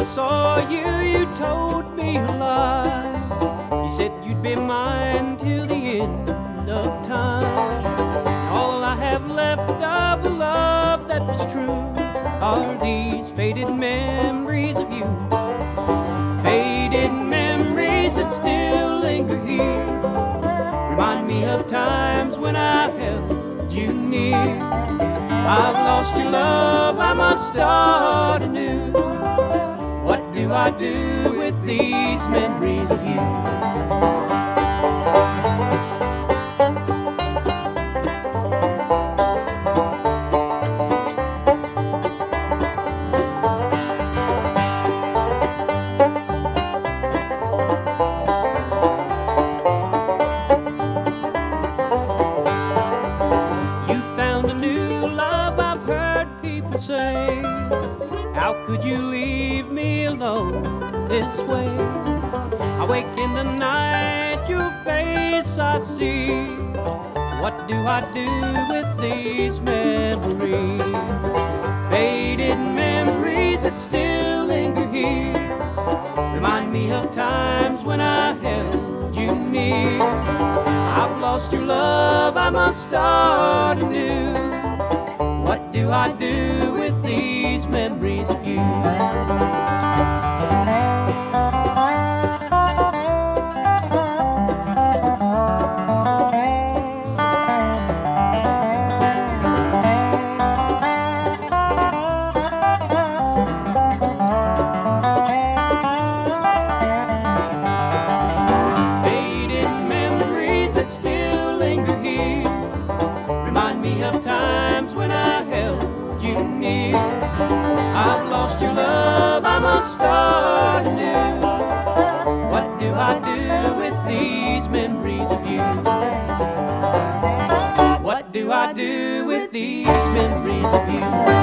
I saw you, you told me a lie. You said you'd be mine till the end of time. All I have left of the love that was true are these faded memories of you. Faded memories that still linger here, remind me of times when I held you near. I've lost your love, I must start anew. What do I do with these memories of you? Say, how could you leave me alone this way? I wake in the night, your face I see. What do I do with these memories? Faded memories that still linger here, remind me of times when I held you near. I've lost your love, I must start anew. What do I do with these memories of you? Faded memories that still linger here, remind me of times when I held you near. I've lost your love, I must start anew. What do I do with these memories of you? What do I do with these memories of you?